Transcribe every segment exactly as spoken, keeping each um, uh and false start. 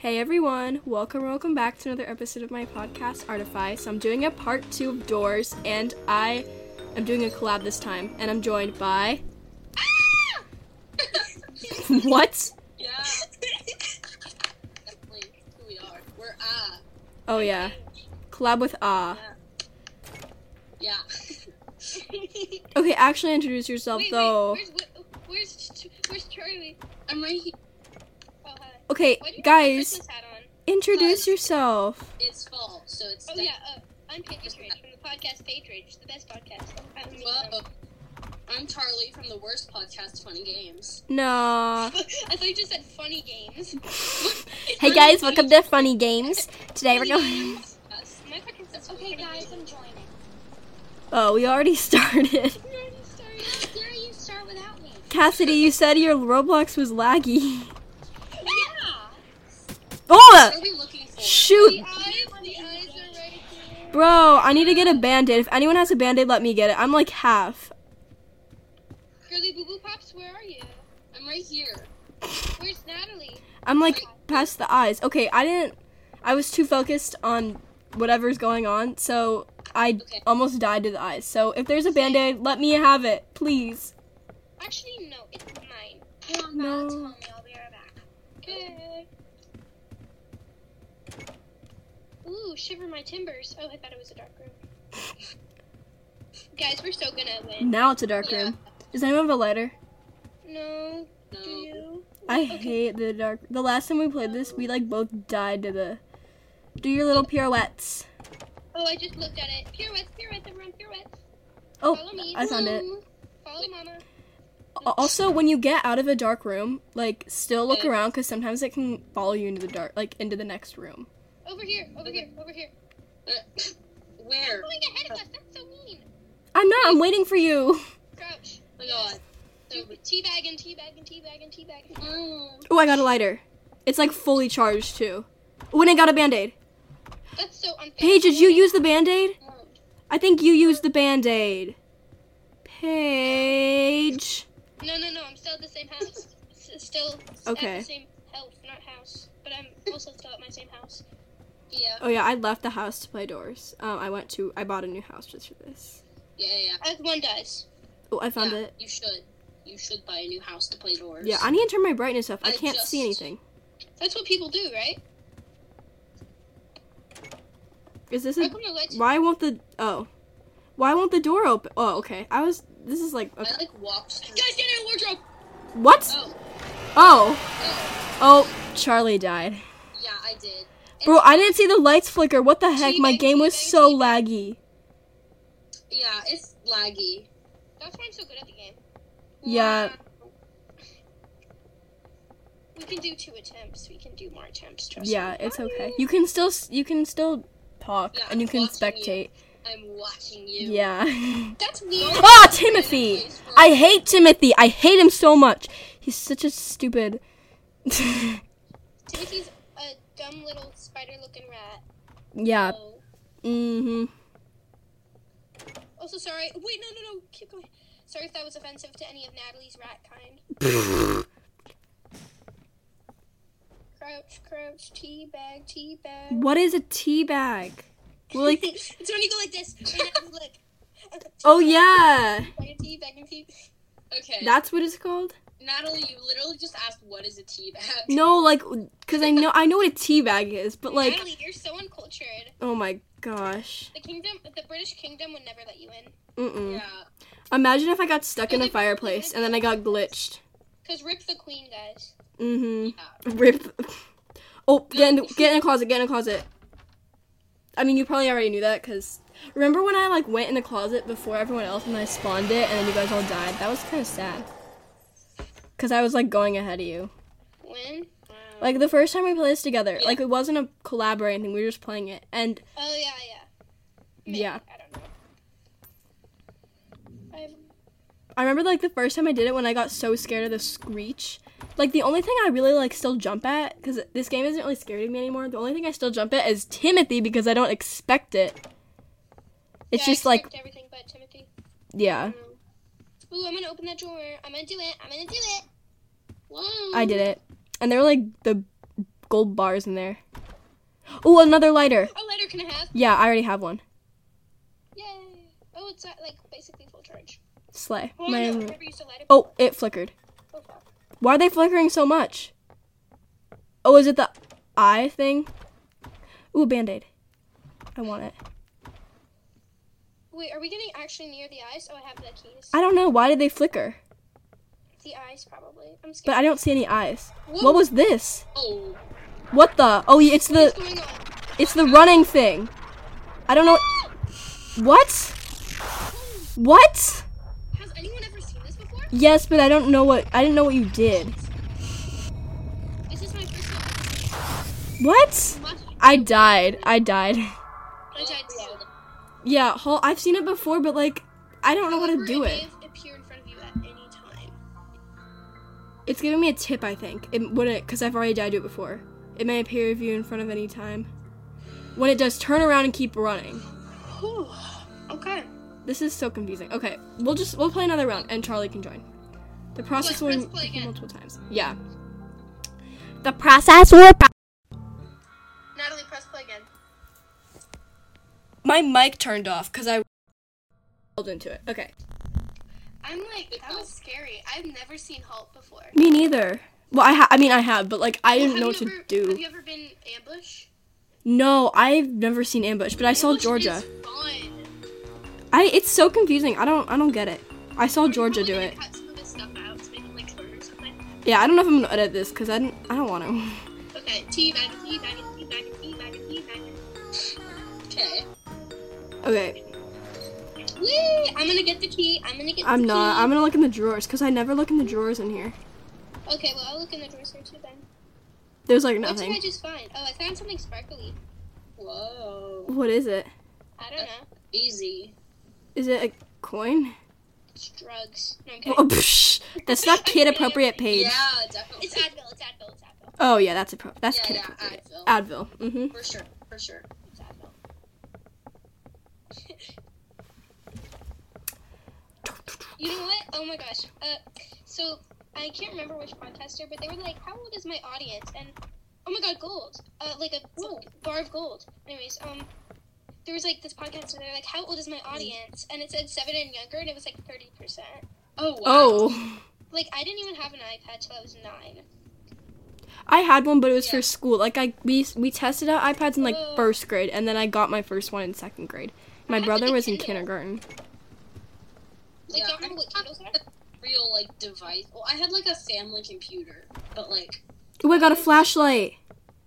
Hey everyone, welcome welcome back to another episode of my podcast, Artifice. I'm doing a part two of Doors, and I am doing a collab this time, and I'm joined by... Ah! What? Yeah. Definitely who we are. We're Ah. Oh yeah, collab with Ah. Yeah. yeah. Okay, actually introduce yourself wait, though. Wait, where's, where's, where's Charlie? I'm right here. Oh, hi. Okay, Why do you have guys, a Christmas hat on? introduce yourself. It's fall, so it's... Oh def- yeah, uh, I'm Paige Rage from the podcast Paige Rage, the best podcast. I don't mean Whoa. them. I'm Charlie from the worst podcast, Funny Games. Nah. I thought you just said funny games. Hey guys, welcome to Funny Games. Today we're Funny going... Games. Yes. My fucking That's okay, Funny guys, Games. I'm joining. Oh, we already started. You already started. How dare you start without me? Cassidy, you said your Roblox was laggy. Yeah. Oh! What are we looking for? Shoot! The eyes, the eyes are right here. Bro, I need to get a band-aid. If anyone has a band-aid, let me get it. I'm like half. Girly Boo Boo Pops, where are you? I'm right here. Where's Natalie? I'm like past the eyes. Okay, I didn't... I was too focused on whatever's going on, so I Okay. almost died to the eyes. So if there's a band-aid, let me have it, please. Actually, no, it's mine. Come on, No. back to mommy. I'll be right back. Okay. Ooh, shiver my timbers. Oh, I thought it was a dark room. Guys, we're so gonna win. Now it's a dark Yeah. room. Does anyone have a lighter? No, do No. you? I hate the dark... The last time we played this, we like both died to the... Do your little pirouettes. Oh, I just looked at it. Pirouettes, pirouettes, everyone, pirouettes. Oh, Follow me. I found it. Woo. Follow Mama. Al- Also, when you get out of a dark room, like, still look Okay. around, because sometimes it can follow you into the dark, like, into the next room. Over here, over here, over here. Uh, Where? Going ahead of us. That's so mean. I'm not, I'm waiting for you. Crouch. Oh my god. Do teabagging, teabagging, teabagging, teabagging. Mm. Oh, I got a lighter. It's, like, fully charged, too. Oh, and I got a Band-Aid. That's so unfair. Paige, did you use the Band-Aid? Mm. I think you used the Band-Aid. Paige. No, no, no. I'm still at the same house. S- still Okay. at the same health, not house. But I'm also still at my same house. Yeah. Oh, yeah, I left the house to play Doors. Um, I went to, I bought a new house just for this. Yeah, yeah, As one does. Oh, I found yeah. it. You should. You should buy a new house to play Doors. Yeah, I need to turn my brightness up. I I can't see just- anything. That's what people do, right? Is this How a... come the lights? Why won't the... Oh. Why won't the door open? Oh, okay. I was... This is like... Okay. I like walked through. Guys, get in a wardrobe. What? Oh. Oh. Oh. Oh, Charlie died. Yeah, I did. Bro, I didn't see the lights flicker. What the heck? My Teabag, game was teabag, so teabag. laggy. Yeah, it's laggy. That's why I'm so good at the game. Yeah. We can do two attempts. We can do more attempts. Trust Yeah, me. it's okay. You can still... s- You can still talk. Yeah, and you I'm can watching you. spectate. I'm watching you. Yeah. That's weird. Ah, Timothy! I hate Timothy. I hate him so much. He's such a stupid... Timothy's a dumb little spider-looking rat. yeah. Oh. Mm-hmm. Also, sorry. Wait, no, no, no. Keep going. Sorry if that was offensive to any of Natalie's rat kind. Crouch, crouch, teabag, teabag. What is a tea bag? Well, like... It's when you go like this. And then you like, Oh, yeah. like a teabag and tea. Okay. That's what it's called? Natalie, you literally just asked what is a tea bag. No, like, because I know I know what a tea bag is, but like... Natalie, you're so uncultured. Oh my gosh. The kingdom, the British kingdom would never let you in. Mm-mm. Yeah. Imagine if I got stuck in a fireplace and then I got glitched. Cause rip the queen, guys. Mm-hmm. Yeah. Rip. Oh, get in, get in a closet, get in a closet. I mean, you probably already knew that, because... Remember when I, like, went in the closet before everyone else and I spawned it and then you guys all died? That was kind of sad. Because I was, like, going ahead of you. When? Wow. Like, the first time we played this together, Yeah. like, it wasn't a collab or anything, we were just playing it. And, Oh yeah, yeah. Maybe, yeah. I don't know. I've I remember, like, the first time I did it when I got so scared of the screech. Like, the only thing I really, like, still jump at, because this game isn't really scary to me anymore, the only thing I still jump at is Timothy because I don't expect it. It's yeah, I just, like, expect everything but Timothy. yeah, Ooh, I'm gonna open that drawer. I'm gonna do it. I'm gonna do it. Whoa. I did it. And they're, like, the gold bars in there. Oh, another lighter. A lighter can I have? Yeah, I already have one. Yay. Oh, it's at, like basically full charge. Slay. Oh, My- no, I've never used a lighter. Oh, it flickered. Oh, fuck. Why are they flickering so much? Oh, is it the eye thing? Ooh, a Band-Aid. I want it. Wait, are we getting actually near the ice? Oh, I have the keys. I don't know. Why did they flicker? The ice, probably. I'm But scared. I don't see any eyes. Whoa. What was this? Oh. What the? Oh, yeah, it's What's the going on? it's the running thing. I don't know. What? What? Has anyone ever seen this before? Yes, but I don't know what. I didn't know what you did. This is my first time. What? Much. I died. I died. I died too. Yeah, Hall, I've seen it before, but like, I don't know how to However, do may it. have appear in front of you at any time. It's giving me a tip, I think. It wouldn't, because I've already died to it before. It may appear of you in front of any time. When it does, turn around and keep running. Whew. Okay. This is so confusing. Okay, we'll just, we'll play another round, and Charlie can join. The process will press play repeat again. multiple times. Yeah. The process will... Natalie, press play again. My mic turned off, because I... into it. Okay. I'm like, that was scary. I've never seen Halt before. Me neither. Well, I ha- I mean, I have, but like, I didn't Have know you what to ever- do. Have you ever been ambushed? No, I've never seen Ambush, but I saw Ambush Georgia. is fun. I it's so confusing. I don't I don't get it. I saw Are you Georgia probably do gonna it. Cut some of this stuff out to make it like shorter or something. Yeah, I don't know if I'm gonna edit this because I didn't I don't want to. Okay, teabag, teabag, teabag, teabag, teabag. Okay. Okay, Whee! I'm gonna get the key. I'm gonna get. I'm the not. Key. I'm gonna look in the drawers because I never look in the drawers in here. Okay, well I'll look in the drawers here too then. There's like What did I nothing. just find? Oh, I found something sparkly. Whoa. What is it? I don't know. Easy. Is it a coin? It's drugs. No, I'm kidding. Oh, psh, that's not kid appropriate page. Yeah, definitely. It's Advil. It's Advil. It's Advil. Oh yeah, that's a pro. That's Yeah, kid yeah, appropriate. Advil. Advil. Mhm. For sure. For sure. It's Advil. You know what? Oh my gosh. Uh, so I can't remember which podcaster, but they were like, "How old is my audience?" And oh my god, gold. Uh, like a Whoa. bar of gold. Anyways, um, there was like this podcaster. They're like, "How old is my audience?" And it said seven and younger, and it was like thirty percent. Oh wow. Oh, Like I didn't even have an iPad till I was nine. I had one, but it was Yeah. for school. Like I we we tested out iPads in like Oh. first grade, and then I got my first one in second grade. My I had, brother like, a was in Kindle. kindergarten. Like, Yeah, don't remember what I Kindles are? had a real like device. Well, I had like a family computer, but like Oh, I got a flashlight.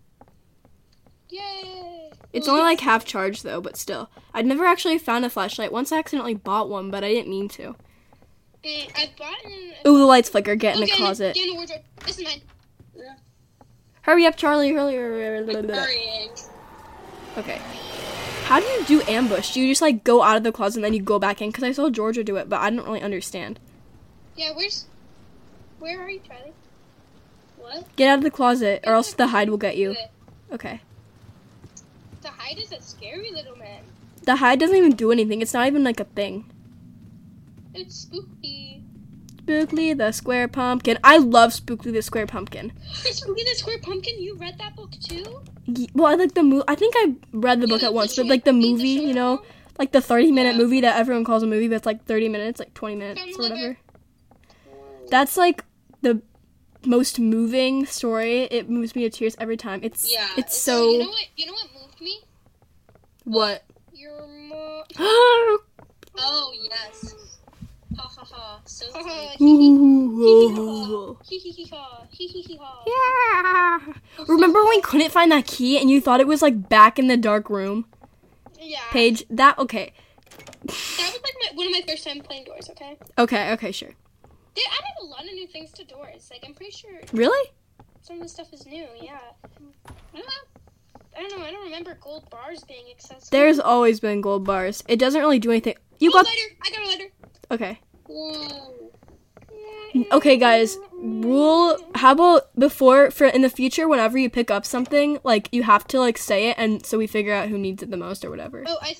Yay! It's only like half charged though, but still. I'd never actually found a flashlight. Once I accidentally bought one, but I didn't mean to. Mm, I've bought in. Ooh, the lights flicker. Get in Oh, the get closet. Get in the wardrobe. This is mine. Hurry up, Charlie. Hurry, hurry, hurry, hurry. hurrying. Okay. How do you do ambush? Do you just like go out of the closet and then you go back in? Because I saw Georgia do it, but I didn't really understand. Yeah, where's. Where are you, Charlie? What? Get out of the closet, or else the hide will get you. Good. Okay. The hide is a scary little man. The hide doesn't even do anything. It's not even like a thing. It's spooky. Spookly the Square Pumpkin. I love Spookly the Square Pumpkin. Spooky the Square Pumpkin. You read that book too? Ye- Well, I like the movie. I think I read the book You at like once, the but like the short- read the movie, short you know, form? like the thirty minute Yeah. movie that everyone calls a movie, but it's like thirty minutes, like twenty minutes Found or the liver. whatever. That's like the most moving story. It moves me to tears every time. It's Yeah, it's it's- so You know what? You know what moved me? what? Your mom. Oh yes. Ha ha ha. So funny. Ooh. Hee hee hee ha. Hee hee hee ha. Yeah. Remember when we couldn't find that key and you thought it was like back in the dark room? Yeah. Paige, that okay. That was like my, one of my first time playing Doors. Okay. Okay, okay, sure. They added a lot of new things to Doors. Like I'm pretty sure Really? some of the stuff is new. Yeah. I don't know. I don't know. I don't remember gold bars being accessible. There's always been gold bars. It doesn't really do anything. You oh, got lighter. I got a lighter. okay. Whoa. Okay, guys. Rule. How about before for in the future, whenever you pick up something, like you have to like say it, and so we figure out who needs it the most or whatever. Oh, I said it.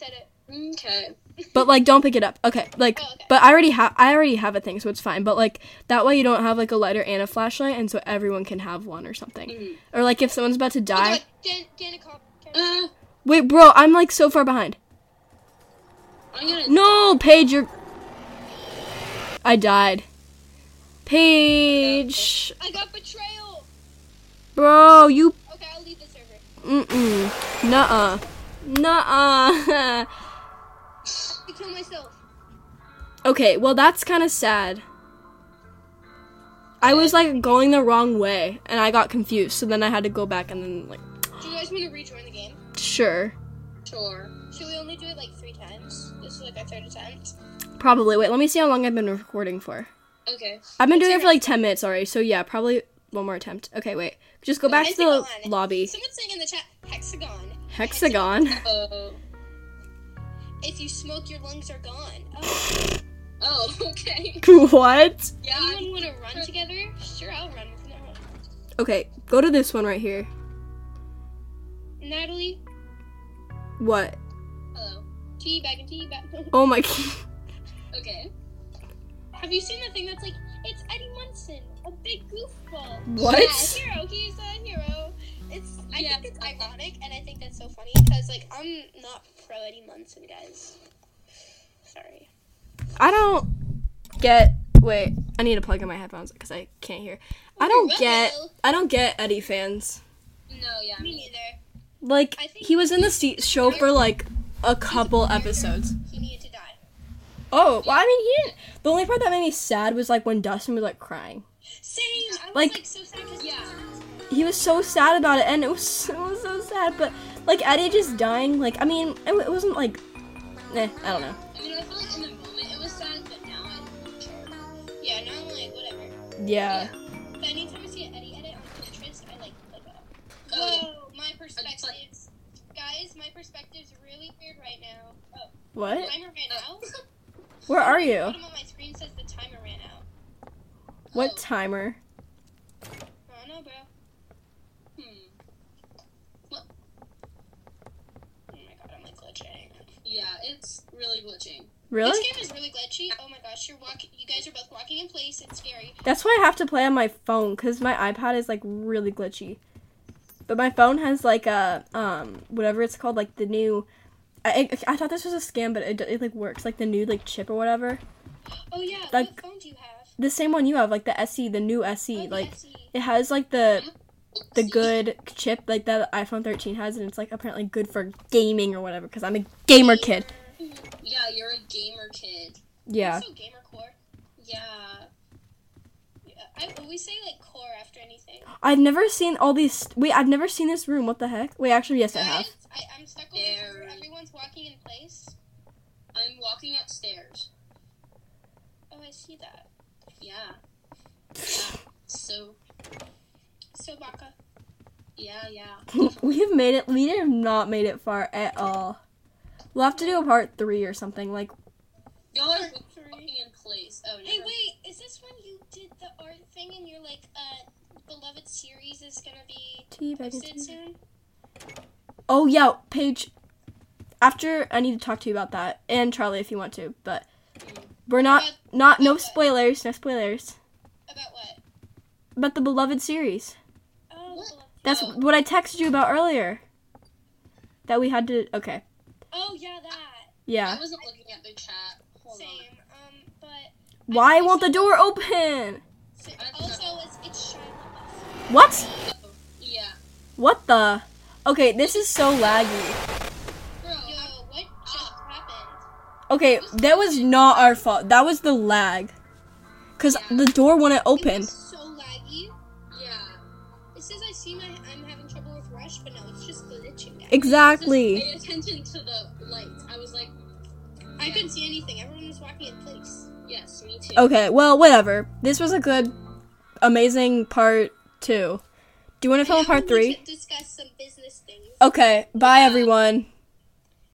Okay. But like, don't pick it up. Okay, like, Oh, okay. but I already have I already have a thing, so it's fine. But like, that way you don't have like a lighter and a flashlight, and so everyone can have one or something. Mm. Or like, if someone's about to Oh, die. God. Dan, Danica. Uh, Wait, bro, I'm like so far behind. I'm gonna. No, Paige, you're. I died. Paige, I got betrayal. bro, you. Okay, I'll leave the server. Mm-mm. Nuh-uh. Nuh-uh. I kill myself. Okay, well, that's kind of sad. I was, like, going the wrong way, and I got confused, so then I had to go back and then, like, Do you guys want to rejoin the game? sure. Sure. Should we only do it like three times? This is like our third attempt. Probably. Wait, let me see how long I've been recording for. Okay. I've been doing it for, like, ten minutes already, so yeah, probably one more attempt. Okay, wait. Just go back to the Hexagon. lobby. Someone's saying in the chat, hexagon. Hexagon. Oh. If you smoke, your lungs are gone. Oh. Oh. Okay. What? Yeah. Anyone want to run together? Sure, I'll run with no. Okay, go to this one right here. Natalie, What? Hello. teabag and teabag. Oh my god. Okay. Have you seen the thing that's like, it's Eddie Munson, a big goofball? What? Yeah, hero. He's a hero. It's. I Yeah. think it's iconic, and I think that's so funny because, like, I'm not pro Eddie Munson, guys. Sorry. I don't get. Wait, I need to plug in my headphones because I can't hear. I don't get. I don't get Eddie fans. No. Yeah. Me neither. Like, I think- he was in the se- show for like a couple episodes. He needed to die. Oh, well, I mean, he didn't. The only part that made me sad was like when Dustin was like crying. Same. I was Like- like, so sad because Yeah. He was so sad about it, and it was, it was so sad. But like Eddie just dying, like I mean, it, it wasn't like, eh, I don't know. I mean, I feel like in the moment it was sad, but now I don't care. Yeah, now I'm like whatever. Yeah. But anytime I see an Eddie edit on Pinterest, I like like that. Oh, yeah. Whoa, my perspectives, guys, my perspective's really weird right now. Oh, What? the timer ran out. Where are The you? bottom of my screen says the timer ran out. What Oh. timer? I don't know, bro. Hmm. Oh my god, I'm like glitching. Yeah. It's really glitching. Really? This game is really glitchy. Oh my gosh, you're walking. You guys are both walking in place. It's scary. That's why I have to play on my phone because my iPad is like really glitchy. But my phone has like a um whatever it's called, like the new. I, I, I thought this was a scam, but it, it like works, like the new like chip or whatever. Oh yeah, Like- what phone do you have? The same one you have, like the S E, the new S E, Oh, the like S E. it has like the the Oopsie. good chip like that iPhone thirteen has, and it's like apparently good for gaming or whatever. Because I'm a gamer kid. Yeah, you're a gamer kid. Yeah. So gamer core. Yeah. Yeah, I always say like core after anything. I've never seen all these. Wait, I've never seen this room. What the heck? Wait, actually, yes, I have. Guys, I, I'm stuck over here. Very. Everyone's walking in place. I'm walking upstairs. Oh, I see that. Yeah. Yeah. So. So Baka. Yeah. Yeah. We have made it. We have not made it far at all. We'll have to do a part three or something. Like, Y'all are Part walking in place. Oh, Hey, never- wait, is this when you did the art thing and you're like, uh, beloved series is gonna be teabag and posted teabag. soon? Oh yeah, Paige. After I need to talk to you about that, and Charlie if you want to. But we're not About- not no about what? spoilers. No spoilers. About what? About the beloved series. Oh, What? beloved- That's Oh. what I texted you about earlier. That we had to. Okay. oh yeah, that. I Yeah. wasn't looking at the chat. Hold Same. on. Um, but Why won't the door open? so, I don't also know. it's it's Shia LaBeouf. What? Oh, yeah. What the? Okay, this is so laggy. Bro. Yo, what just happened? Okay, that was not our fault. That was the lag. Cause Yeah. the door wouldn't It open. was so laggy. Yeah. It says I see my I'm having trouble with Rush, but no, it's just glitching. Guys. Exactly. Just pay attention to the lights. I was like, I couldn't see anything. Everyone was walking in place. yes, me too. Okay, well, whatever. This was a good, amazing part two. Do you want to film a part We three? should discuss some business things. Okay, bye everyone.